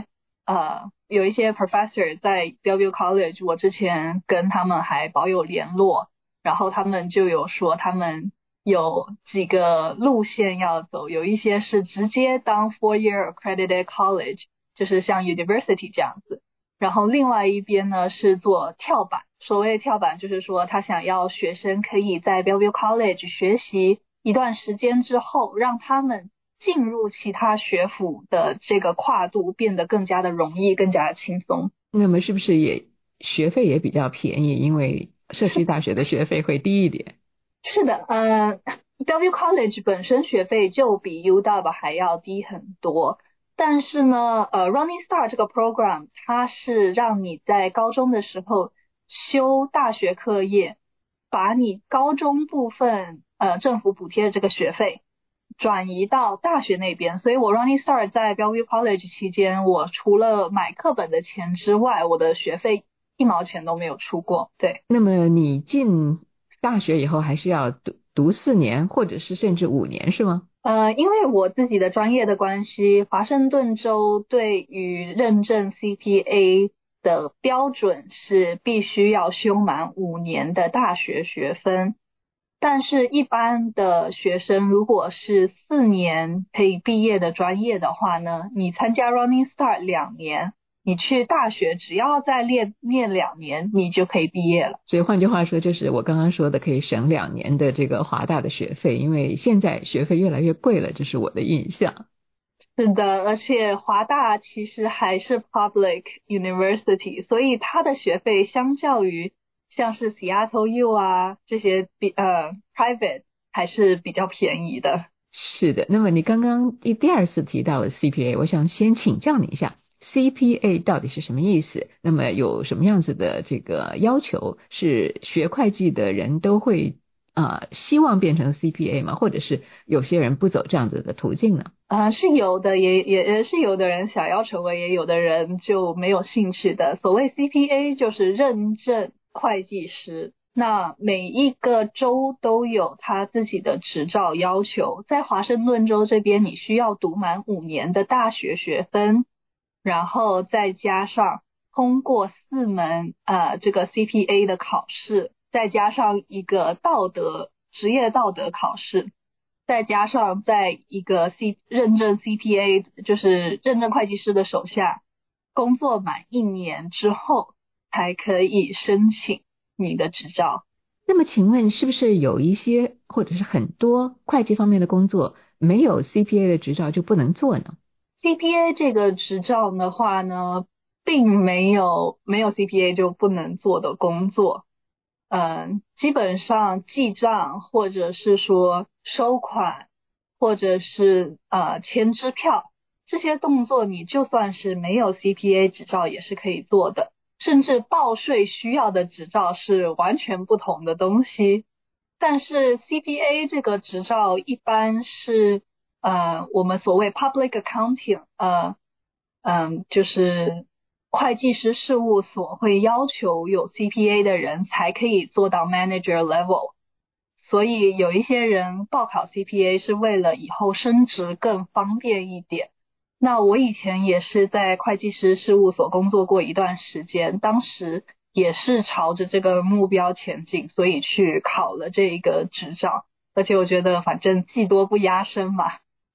professor 在 Bellevue College， 我之前跟他们还保有联络，然后他们就有说他们有几个路线要走，有一些是直接当 4-year accredited college， 就是像 university 这样子，然后另外一边呢是做跳板。所谓跳板就是说他想要学生可以在 Bellevue College 学习一段时间之后，让他们进入其他学府的这个跨度变得更加的容易，更加的轻松。 那么是不是学费也比较便宜，因为社区大学的学费会低一点？ 是的，Bellevue College 本身学费就比 UW 还要低很多，但是呢Running Start 这个 program 它是让你在高中的时候修大学课业，把你高中部分政府补贴的这个学费转移到大学那边。所以我 Running Start 在 Bellevue College 期间，我除了买课本的钱之外，我的学费1毛钱都没有出过。对。 那么你进大学以后还是要读4年或者是甚至5年是吗？ 因为我自己的专业的关系，华盛顿州对于认证 CPA 的标准是必须要修满5年的大学学分，但是一般的学生如果是4年可以毕业的专业的话呢，你参加 Running Start 2年，你去大学只要再念2年，你就可以毕业了。 所以换句话说，就是我刚刚说的可以省2年的这个华大的学费，因为现在学费越来越贵了，这是我的印象。 是的，而且华大其实还是 public university， 所以它的学费相较于像是 Seattle U 这些private 还是比较便宜的。 是的，那么你刚刚第2次提到了 CPA， 我想先请教你一下 CPA 到底是什么意思？那么有什么样子的这个要求是学会计的人都会希望变成 CPA 吗？或者是有些人不走这样子的途径呢？ 是有的，也是有的人想要成为，也有的人就没有兴趣的。所谓 CPA 就是认证会计师，那每一个州都有他自己的执照要求。在华盛顿州这边，你需要读满5年的大学学分，然后再加上通过4门这个 CPA 的考试，再加上一个职业道德考试，再加上在一个认证 CPA 就是认证会计师的手下工作满1年之后，才可以申请你的执照。 那么请问是不是有一些或者是很多会计方面的工作没有 CPA 的执照就不能做呢？ CPA 这个执照的话呢，并没有 CPA 就不能做的工作。基本上记账或者是说收款或者是签支票，这些动作你就算是没有 CPA 执照也是可以做的。甚至报税需要的执照是完全不同的东西。但是 CPA 这个执照一般是我们所谓 public accounting 就是会计师事务所会要求有 CPA 的人才可以做到 manager level， 所以有一些人报考 CPA 是为了以后升职更方便一点。那我以前也是在会计师事务所工作过一段时间，当时也是朝着这个目标前进，所以去考了这个执照。而且我觉得反正技多不压身嘛，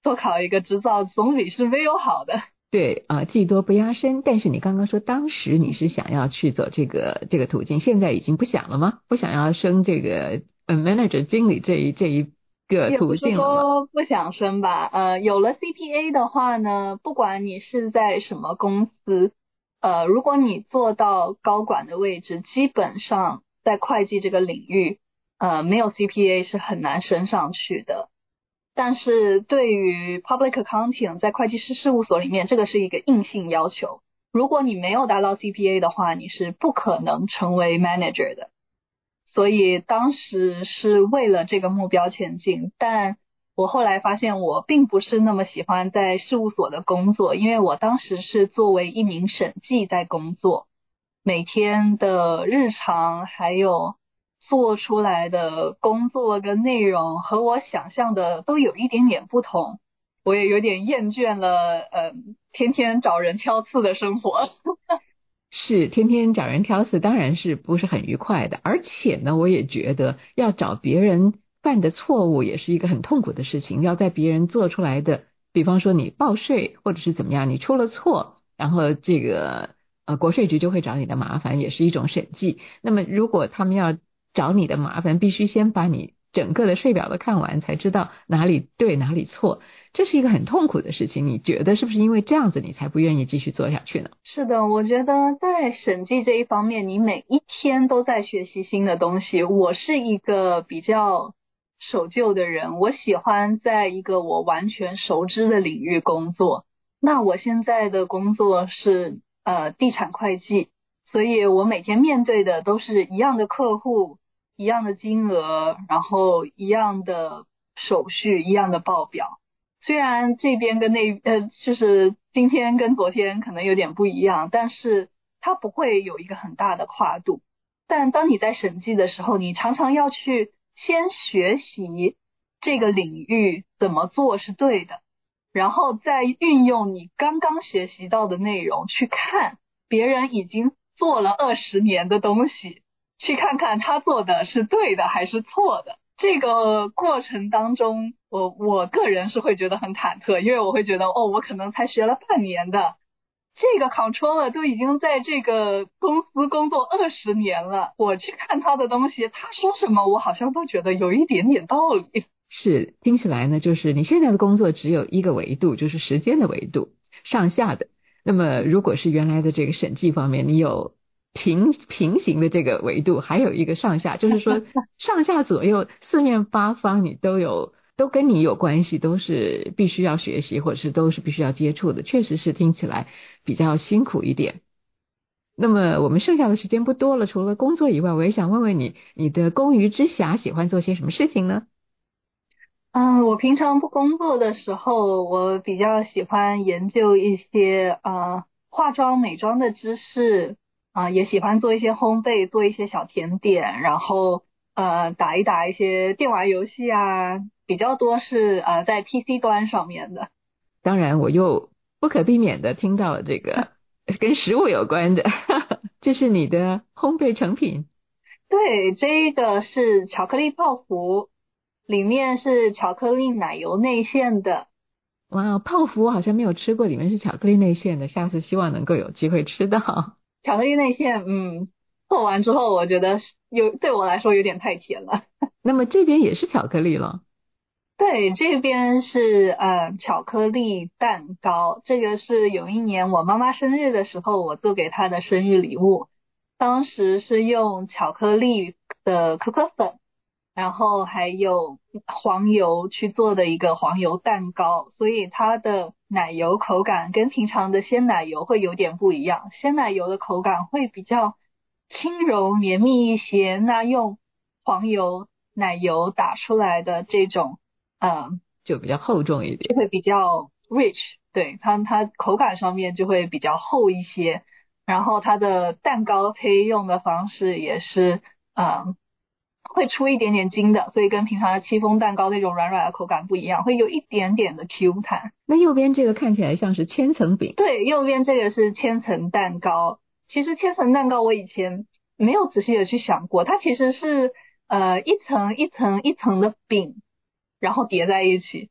多考一个执照总比是没有好的。 对啊，技多不压身。但是你刚刚说当时你是想要去走这个途径，现在已经不想了吗？不想要升这个manager 经理这一个途径了吗？ 也不是说不想升吧，有了 CPA 的话呢，不管你是在什么公司，如果你做到高管的位置，基本上在会计这个领域，没有 CPA 是很难升上去的。但是对于 public accounting 在会计师事务所里面，这个是一个硬性要求，如果你没有达到 CPA 的话，你是不可能成为 manager 的。所以当时是为了这个目标前进，但我后来发现我并不是那么喜欢在事务所的工作，因为我当时是作为一名审计在工作，每天的日常还有做出来的工作跟内容和我想象的都有一点点不同，我也有点厌倦了天天找人挑刺的生活。 是天天找人挑刺，当然是不是很愉快的。而且呢，我也觉得要找别人犯的错误也是一个很痛苦的事情，要在别人做出来的，比方说你报税或者是怎么样，你出了错，然后这个国税局就会找你的麻烦，也是一种审计。那么如果他们要找你的麻烦，必须先把你整个的税表都看完，才知道哪里对哪里错，这是一个很痛苦的事情。你觉得是不是因为这样子你才不愿意继续做下去呢？ 是的，我觉得在审计这一方面，你每一天都在学习新的东西。我是一个比较守旧的人，我喜欢在一个我完全熟知的领域工作。那我现在的工作是地产会计，所以我每天面对的都是一样的客户，一样的金额，然后一样的手续，一样的报表。虽然这边跟就是今天跟昨天可能有点不一样，但是它不会有一个很大的跨度。但当你在审计的时候，你常常要去先学习这个领域怎么做是对的，然后再运用你刚刚学习到的内容去看别人已经做了20年的东西，去看看他做的是对的还是错的。这个过程当中，我个人是会觉得很忐忑，因为我会觉得我可能才学了半年的，这个 controller 都已经在这个公司工作20年了，我去看他的东西，他说什么我好像都觉得有一点点道理。 是，听起来呢，就是你现在的工作只有一个维度，就是时间的维度，上下的。那么如果是原来的这个审计方面，你有平行的这个维度，还有一个上下，就是说上下左右四面八方你都跟你有关系，都是必须要学习，或者是都是必须要接触的，确实是听起来比较辛苦一点。那么我们剩下的时间不多了，除了工作以外，我也想问问你，你的公余之暇喜欢做些什么事情呢？ 我平常不工作的时候，我比较喜欢研究一些化妆美妆的知识，也喜欢做一些烘焙，做一些小甜点，然后打一些电玩游戏啊，比较多是在 PC 端上面的。 当然我又不可避免的听到了这个跟食物有关的这是你的烘焙成品？ 对，这个是巧克力泡芙，里面是巧克力奶油内馅的。 哇，泡芙我好像没有吃过，里面是巧克力内馅的，下次希望能够有机会吃到。 巧克力内馅，做完之后我觉得对我来说有点太甜了。 那么这边也是巧克力了？ 对，这边是巧克力蛋糕，这个是有一年我妈妈生日的时候我做给她的生日礼物，当时是用巧克力的可可粉，然后还有黄油去做的一个黄油蛋糕，所以它的奶油口感跟平常的鲜奶油会有点不一样，鲜奶油的口感会比较轻柔绵密一些，那用黄油奶油打出来的这种就比较厚重一点， 会比较 rich， 对，它口感上面就会比较厚一些，然后它的蛋糕胚用的方式也是会出一点点筋的，所以跟平常的戚风蛋糕那种软软的口感不一样，会有一点点的 Q 弹。 那右边这个看起来像是千层饼？ 对，右边这个是千层蛋糕。其实千层蛋糕我以前没有仔细的去想过，它其实是一层一层一层的饼，然后叠在一起。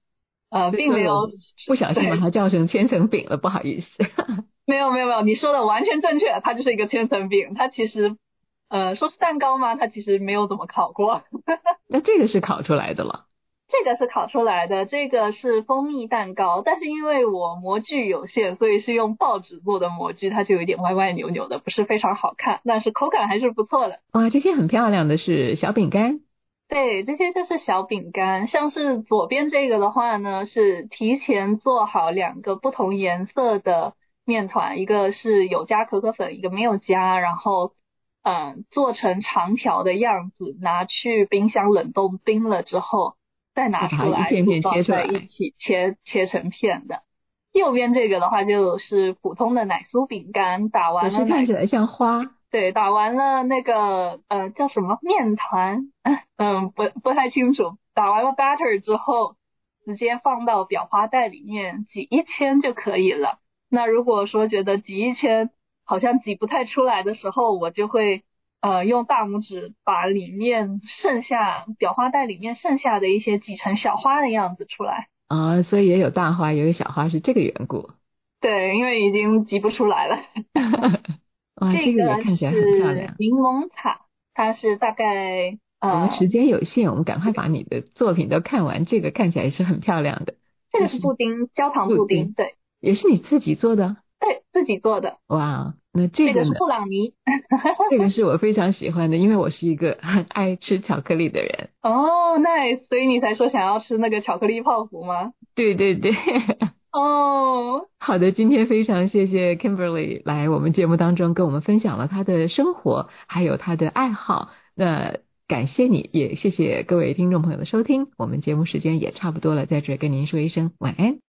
并没有不小心把它叫成千层饼了，不好意思。 没有，你说的完全正确，它就是一个千层饼。它其实说是蛋糕吗？它其实没有怎么烤过。 那这个是烤出来的了？ 这个是烤出来的，这个是蜂蜜蛋糕，但是因为我模具有限，所以是用报纸做的模具，它就有点歪歪扭扭的，不是非常好看，但是口感还是不错的。 哇，这些很漂亮的是小饼干。 对，这些就是小饼干，像是左边这个的话呢，是提前做好2个不同颜色的面团，一个是有加可可粉，一个没有加，然后做成长条的样子，拿去冰箱冷冻冰了之后再拿出来， 一片片切出来， 一起切成片的。右边这个的话就是普通的奶酥饼干，打完了可是看起来像花。 对，打完了那个叫什么面团，不太清楚。打完了 batter 之后，直接放到裱花袋里面挤一圈就可以了。那如果说觉得挤一圈好像挤不太出来的时候，我就会用大拇指把里面裱花袋里面剩下的一些挤成小花的样子出来。 啊，所以也有大花也有小花是这个缘故。 对，因为已经挤不出来了。 哇，这个也看起来很漂亮。 柠檬塔，它是大概我们时间有限，我们赶快把你的作品都看完。这个看起来是很漂亮的。 这个是布丁，焦糖布丁，对， 也是你自己做的？ 对，自己做的。 哇，那这个是布朗尼。 这个是我非常喜欢的，因为我是一个很爱吃巧克力的人。 哦，nice，所以你才说想要吃那个巧克力泡芙吗？ 对对对。 哦， 好的，今天非常谢谢 Kimberly 来我们节目当中跟我们分享了她的生活还有她的爱好，那感谢你，也谢谢各位听众朋友的收听，我们节目时间也差不多了，在这跟您说一声晚安。